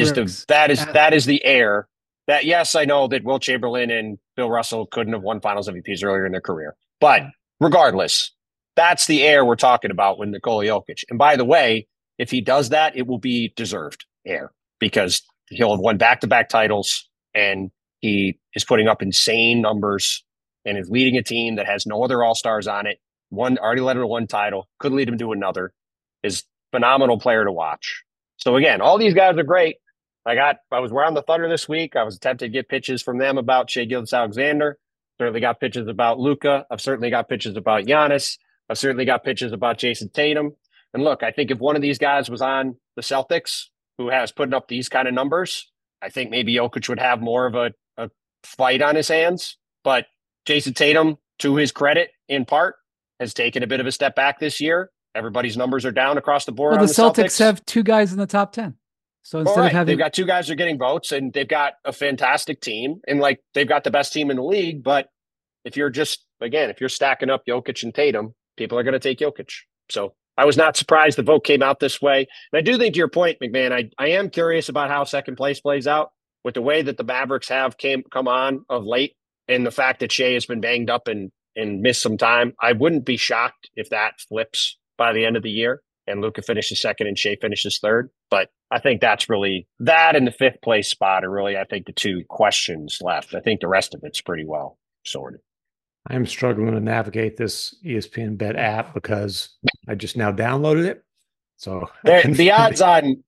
is the air. That, yes, I know that Will Chamberlain and Bill Russell couldn't have won Finals MVPs earlier in their career, but regardless, That's the air we're talking about with Nikola Jokic. And by the way, if he does that, it will be deserved air because he'll have won back-to-back titles and he is putting up insane numbers and is leading a team that has no other all-stars on it. Already led him to one title, could lead him to another. Is phenomenal player to watch. So again, all these guys are great. I was around the Thunder this week. I was attempting to get pitches from them about Shai Gilgeous-Alexander. Certainly got pitches about Luka. I've certainly got pitches about Giannis. I've certainly got pitches about Jason Tatum. And look, I think if one of these guys was on the Celtics who has putting up these kind of numbers, I think maybe Jokic would have more of a fight on his hands. But Jason Tatum, to his credit, in part, has taken a bit of a step back this year. Everybody's numbers are down across the board. Well, the Celtics have two guys in the top 10. So instead of having, they've got two guys who are getting votes, and they've got a fantastic team, and like they've got the best team in the league. But if you're stacking up Jokic and Tatum, people are going to take Jokic. So I was not surprised the vote came out this way. And I do think, to your point, McMahon, I am curious about how second place plays out with the way that the Mavericks have come on of late, and the fact that Shai has been banged up and missed some time. I wouldn't be shocked if that flips by the end of the year and Luka finishes second and Shai finishes third. But I think that's really that, and the fifth place spot are really, I think, the two questions left. I think the rest of it's pretty well sorted. I'm struggling to navigate this ESPN Bet app because I just now downloaded it. So the odds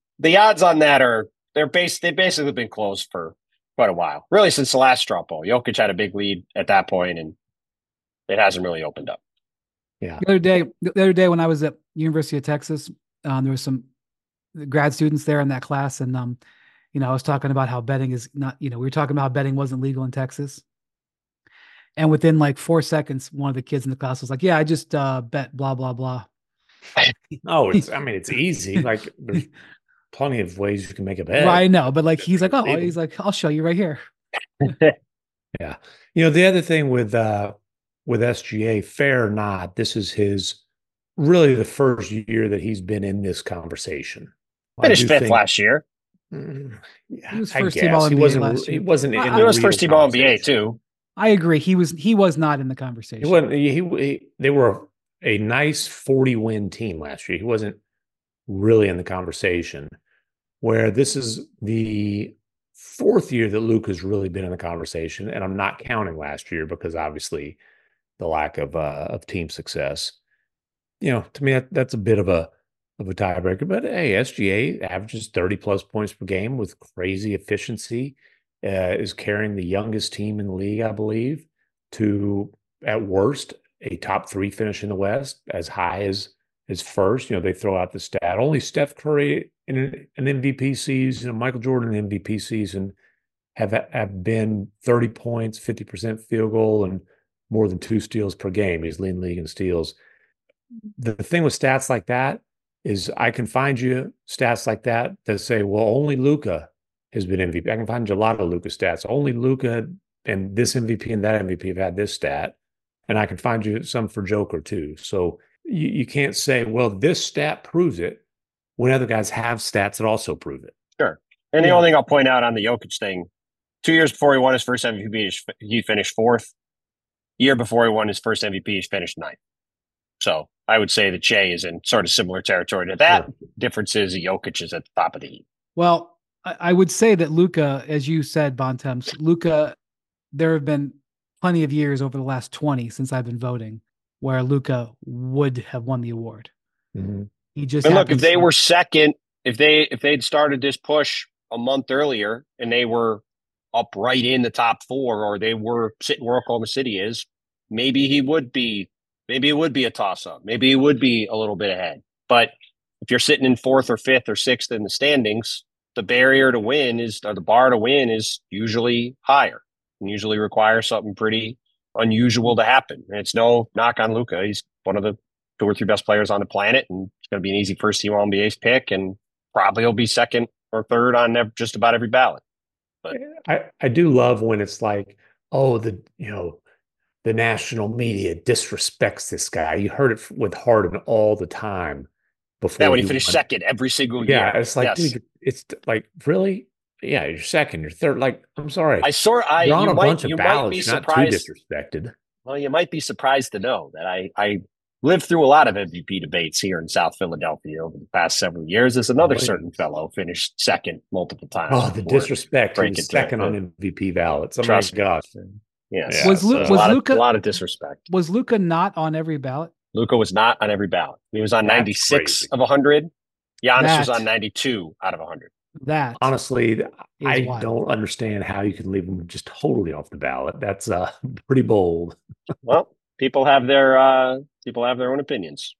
on that they've basically been closed for quite a while, really since the last straw poll. Jokic had a big lead at that point, and it hasn't really opened up. Yeah. The other day when I was at University of Texas, there was some grad students there in that class, and I was talking about how betting is not. We were talking about how betting wasn't legal in Texas. And within like 4 seconds, one of the kids in the class was like, "Yeah, I just bet blah blah blah." Oh, it's easy. Like there's plenty of ways you can make a bet. Right, I know, but like he's like, "I'll show you right here." Yeah, the other thing with SGA, fair or not, this is his really the first year that he's been in this conversation. Finished fifth last year. Yeah, he was first team All NBA last year. He wasn't. He was first team All NBA too. I agree. He was not in the conversation. He wasn't. They were a nice 40-win team last year. He wasn't really in the conversation. Where this is the fourth year that Luke has really been in the conversation, and I'm not counting last year because obviously the lack of team success. To me that's a bit of a tiebreaker. But hey, SGA averages 30+ points per game with crazy efficiency. Is carrying the youngest team in the league, I believe, to at worst a top 3 finish in the West, as high as first. They throw out the stat. Only Steph Curry in an MVP season, Michael Jordan in an MVP season have been 30 points, 50% field goal, and more than 2 steals per game. He's leading the league in steals. The thing with stats like that is I can find you stats like that say, well, only Luka has been MVP. I can find you a lot of Luka stats. Only Luka and this MVP and that MVP have had this stat. And I can find you some for Joker too. So you can't say, well, this stat proves it when other guys have stats that also prove it. Sure. And the only thing I'll point out on the Jokic thing, 2 years before he won his first MVP, he finished 4th. Year before he won his first MVP, he finished 9th. So I would say that Shai is in sort of similar territory to that. Sure. Difference is Jokic is at the top of the heap. Well, I would say that Luka, as you said, Bontemps, Luka, there have been plenty of years over the last 20 since I've been voting where Luka would have won the award. Mm-hmm. He just look, if they were second, if they'd started this push a month earlier and they were up right in the top 4, or they were sitting where Oklahoma City is, maybe it would be a toss-up. Maybe he would be a little bit ahead. But if you're sitting in 4th or 5th or 6th in the standings, the bar to win is usually higher and usually requires something pretty unusual to happen. And it's no knock on Luka. He's one of the 2 or 3 best players on the planet, and it's going to be an easy first team All NBA pick, and probably he'll be second or third on just about every ballot. But I do love when it's like, oh, the national media disrespects this guy. You heard it with Harden all the time. Before when he finished second every single year. Yeah, it's like, dude, it's like, really? Yeah, you're second, you're third. Like, I'm sorry. You're on a bunch of ballots. You're not too disrespected. Well, you might be surprised to know that I lived through a lot of MVP debates here in South Philadelphia over the past several years. There's another certain fellow finished second multiple times. Oh, the disrespect. He was second on MVP ballots. Oh, my gosh. Yes. Yeah, was Luka a lot of disrespect. Was Luka not on every ballot? Luka was not on every ballot. He was on 96 of 100. Giannis was on 92 out of 100. That honestly, I wild. Don't understand how you can leave them just totally off the ballot. That's pretty bold. Well, people have their own opinions.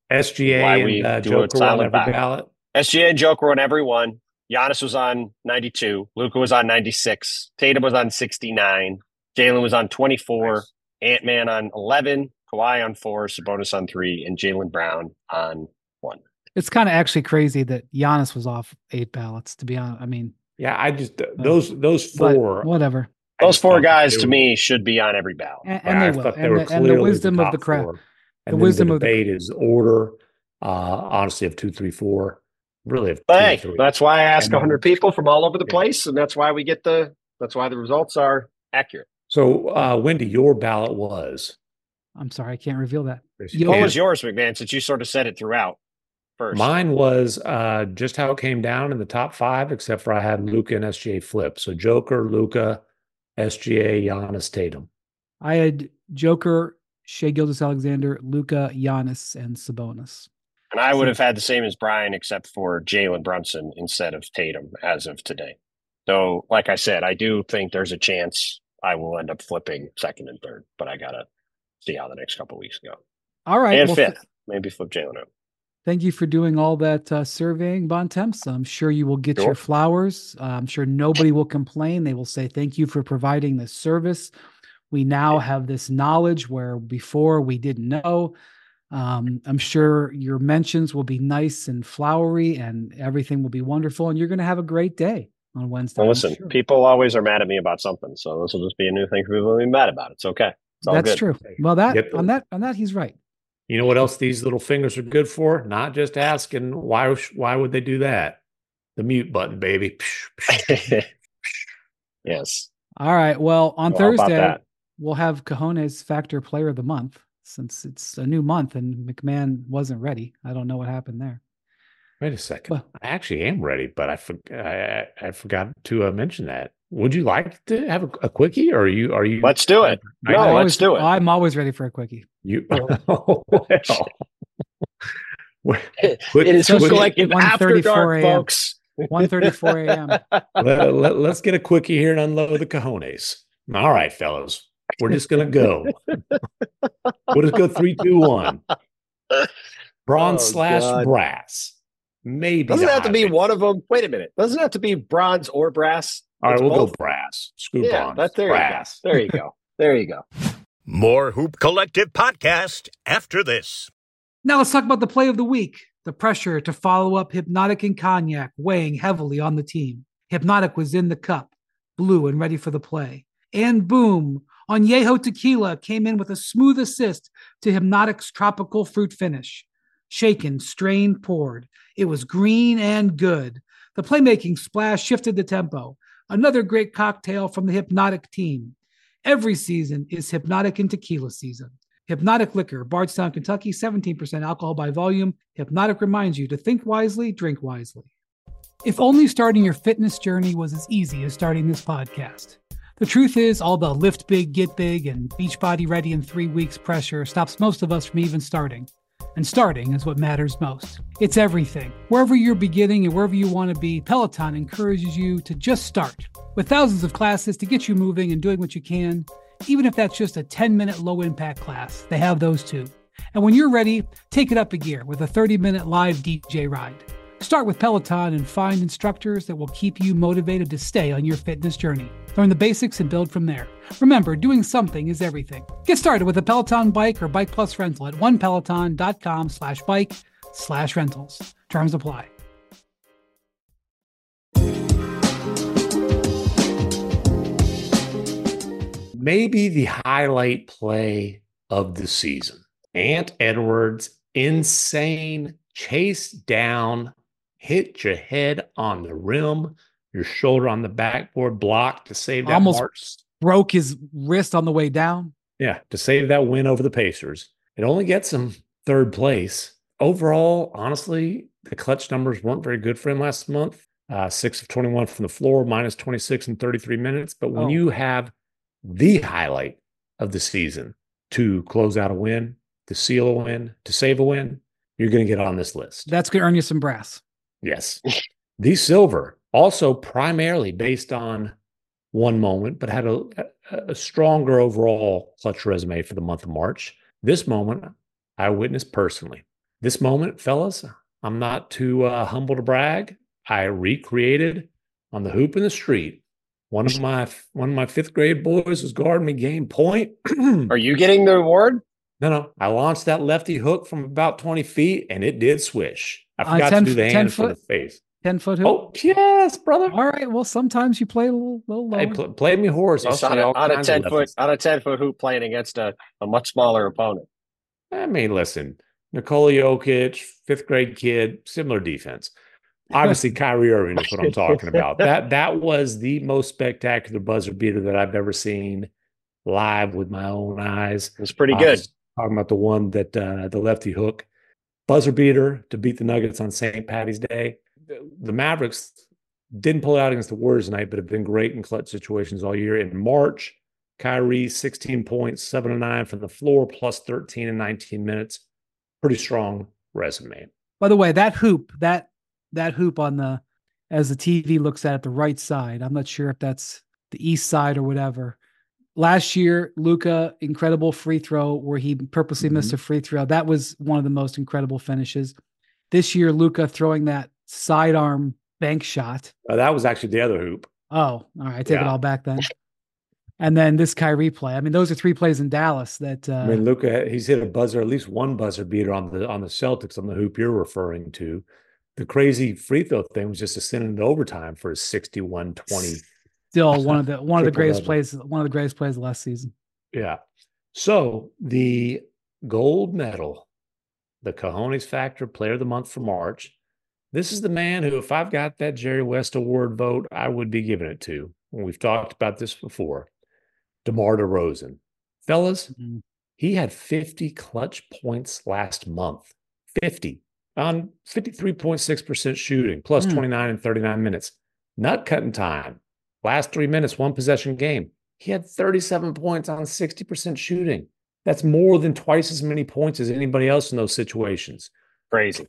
SGA and Joker on every ballot. SGA and Joker on every one. Giannis was on 92. Luka was on 96. Tatum was on 69. Jalen was on 24. Nice. Ant-Man on 11. Kawhi on 4. Sabonis on 3. And Jaylen Brown on 1. It's kind of actually crazy that Giannis was off 8 ballots, to be honest. I mean, yeah, I just those 4, whatever. Those 4 guys to me should be on every ballot, and they will. And the wisdom of the crowd. The wisdom of the debate is order. Honestly, of 2, 3, 4. Really, of 2, 3. That's why I ask 100 people from all over the place, and that's why we get that's why the results are accurate. So, Wendy, your ballot was. I'm sorry, I can't reveal that. What was yours, McMahon? Since you sort of said it throughout. First. Mine was just how it came down in the top 5, except for I had Luka and SGA flip. So Joker, Luka, SGA, Giannis, Tatum. I had Joker, Shai Gilgeous-Alexander, Luka, Giannis, and Sabonis. And I would have had the same as Brian, except for Jalen Brunson instead of Tatum as of today. So, like I said, I do think there's a chance I will end up flipping second and third, but I got to see how the next couple of weeks go. All right. And fifth, maybe flip Jalen out. Thank you for doing all that surveying, Bontemps. I'm sure you will get your flowers. I'm sure nobody will complain. They will say, thank you for providing this service. We now have this knowledge where before we didn't know. I'm sure your mentions will be nice and flowery and everything will be wonderful. And you're going to have a great day on Wednesday. Well, listen, people always are mad at me about something. So this will just be a new thing for people to be mad about. It's okay. It's all That's good. true. Well, on that, he's right. You know what else these little fingers are good for? Not just asking why would they do that? The mute button, baby. Yes. All right. Well, on Thursday, we'll have Cajones Factor Player of the Month since it's a new month and McMahon wasn't ready. I don't know what happened there. Wait a second. Well, I actually am ready, but I forgot to mention that. Would you like to have a quickie, or are you? Let's do it. No, let's do it. I'm always ready for a quickie. You. It is collective after dark, folks. 1:34 a.m. Let's get a quickie here and unload the cojones. All right, fellas, we're just gonna go. We'll just go 3, 2, 1. Bronze / brass. Maybe doesn't have to be one of them. Wait a minute. Doesn't have to be bronze or brass. All right, we'll go brass. Screw bronze. Brass. There you go. There you go. More Hoop Collective podcast after this. Now let's talk about the play of the week. The pressure to follow up Hypnotic and Cognac weighing heavily on the team. Hypnotic was in the cup, blue and ready for the play. And boom, Añejo Tequila came in with a smooth assist to Hypnotic's tropical fruit finish. Shaken, strained, poured. It was green and good. The playmaking splash shifted the tempo. Another great cocktail from the Hypnotic team. Every season is Hypnotic and Tequila season. Hypnotic Liquor, Bardstown, Kentucky, 17% alcohol by volume. Hypnotic reminds you to think wisely, drink wisely. If only starting your fitness journey was as easy as starting this podcast. The truth is, all the lift big, get big, and Beachbody ready in 3 weeks pressure stops most of us from even starting. And starting is what matters most. It's everything. Wherever you're beginning and wherever you want to be, Peloton encourages you to just start. With thousands of classes to get you moving and doing what you can, even if that's just a 10-minute low-impact class, they have those too. And when you're ready, take it up a gear with a 30-minute live DJ ride. Start with Peloton and find instructors that will keep you motivated to stay on your fitness journey. Learn the basics and build from there. Remember, doing something is everything. Get started with a Peloton bike or Bike Plus rental at onepeloton.com/bike/rentals. Terms apply. Maybe the highlight play of the season. Ant Edwards, insane, chase down, hit your head on the rim, your shoulder on the backboard, block to save that almost march. Broke his wrist on the way down. Yeah, to save that win over the Pacers. It only gets him third place. Overall, honestly, the clutch numbers weren't very good for him last month. 6 of 21 from the floor, minus 26 in 33 minutes. But when you have the highlight of the season to close out a win, to seal a win, to save a win, you're going to get on this list. That's going to earn you some brass. Yes. The silver, also primarily based on one moment, but had a stronger overall clutch resume for the month of March. This moment, I witnessed personally. This moment, fellas, I'm not too humble to brag. I recreated on the hoop in the street. One of my fifth grade boys was guarding me game point. Are you getting the award? No. I launched that lefty hook from about 20 feet, and it did swish. I forgot to do the hand for the face. 10-foot hoop? Oh, yes, brother. All right. Well, sometimes you play a little lower. Hey, play me horse. It's on a 10-foot hoop playing against a much smaller opponent. I mean, listen, Nikola Jokic, fifth grade kid, similar defense. Obviously, Kyrie Irving is what I'm talking about. That was the most spectacular buzzer beater that I've ever seen live with my own eyes. It was pretty good. Talking about the one that the lefty hook buzzer beater to beat the Nuggets on St. Patty's Day. The Mavericks didn't pull out against the Warriors tonight, but have been great in clutch situations all year. In March, Kyrie, 16 points, 7 of 9 from the floor, plus 13 in 19 minutes. Pretty strong resume. By the way, that hoop on as the TV looks at it, the right side, I'm not sure if that's the east side or whatever. Last year, Luka, incredible free throw where he purposely missed a free throw. That was one of the most incredible finishes. This year, Luka throwing that sidearm bank shot. That was actually the other hoop. Oh, all right. I take it all back then. And then this Kyrie play. I mean, those are 3 plays in Dallas that. I mean, Luka, he's hit at least one buzzer beater on the Celtics on the hoop you're referring to. The crazy free throw thing was just a send into overtime for his 61-20. Still one of the greatest plays. One of the greatest plays of last season. Yeah. So the gold medal, the Cojones Factor Player of the Month for March. This is the man who, if I've got that Jerry West Award vote, I would be giving it to. We've talked about this before. DeMar DeRozan. Fellas, he had 50 clutch points last month. 50 on 53.6% shooting, plus 29 in 39 minutes. Nut cutting time. Last 3 minutes, one possession game. He had 37 points on 60% shooting. That's more than twice as many points as anybody else in those situations. Crazy.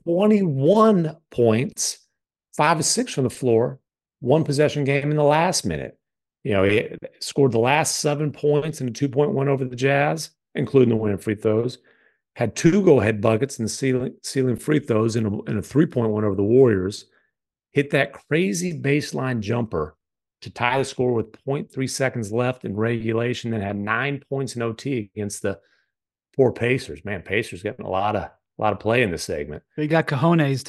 21 points, 5 of 6 from the floor, one possession game in the last minute. You know, he scored the last 7 points in a 2-point over the Jazz, including the winning free throws. Had 2 go-ahead buckets and sealing free throws in a 3-point over the Warriors. Hit that crazy baseline jumper to tie the score with 0.3 seconds left in regulation, then had 9 points in OT against the poor Pacers. Man, Pacers getting a lot of play in this segment. They got cojones.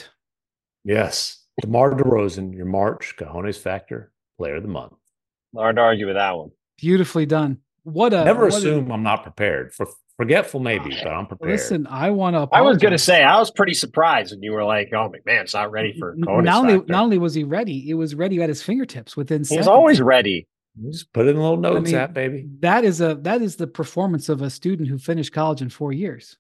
Yes. DeMar DeRozan, your March Cojones Factor Player of the Month. Hard to argue with that one. Beautifully done. Never assume I'm not prepared. Forgetful maybe, but I'm prepared. Listen, I want to. I was going to say I was pretty surprised when you were like, "Oh, McMahon's not ready for Cojones." Not only was he ready, it was ready at his fingertips within seconds. He's always ready. Just put in a little notes, baby. That is the performance of a student who finished college in 4 years.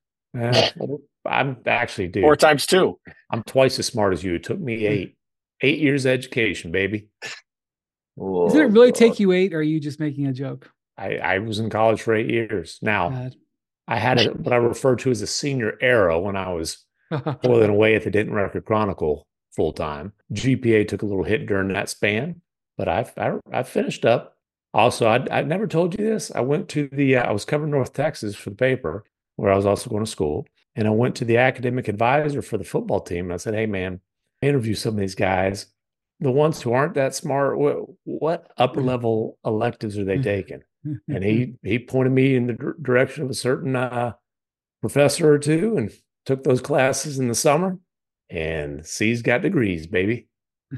I'm actually, dude. 4 times 2. I'm twice as smart as you. It took me 8 years of education, baby. Does it really take you 8, or are you just making a joke? I was in college for 8 years. Now, I had what I refer to as a senior era when I was toiling away at the Denton Record Chronicle full time. GPA took a little hit during that span, but I finished up. Also, I never told you this. I went to I was covering North Texas for the paper, where I was also going to school. And I went to the academic advisor for the football team. And I said, "Hey, man, interview some of these guys. The ones who aren't that smart, what upper level electives are they taking?" And he pointed me in the direction of a certain professor or two, and took those classes in the summer. And C's got degrees, baby.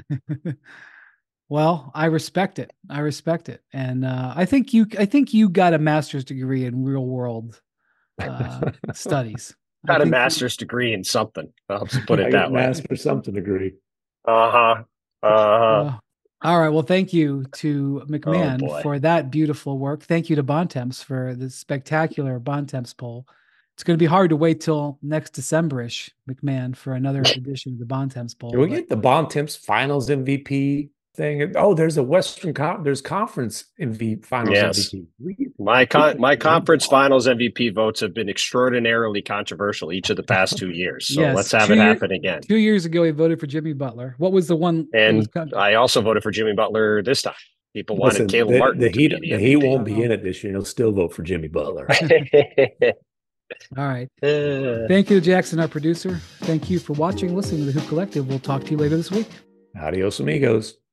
Well, I respect it. And I think you got a master's degree in real world studies. Got a master's degree in something. I'll just put it that way. Master's something degree. All right. Well, thank you to McMahon for that beautiful work. Thank you to Bontemps for the spectacular Bontemps poll. It's going to be hard to wait till next December-ish, McMahon, for another edition of the Bontemps Bowl. Can we get the Bontemps Finals MVP thing? Oh, there's a there's conference Finals MVP. My conference Finals MVP votes have been extraordinarily controversial each of the past 2 years. So let's have it happen again. 2 years ago, he voted for Jimmy Butler. What was the one? And I also voted for Jimmy Butler this time. People wanted Caleb Martin. The Heat won't be in it this year. He'll still vote for Jimmy Butler. All right. Thank you to Jackson, our producer. Thank you for watching, listening to the Hoop Collective. We'll talk to you later this week. Adios, amigos.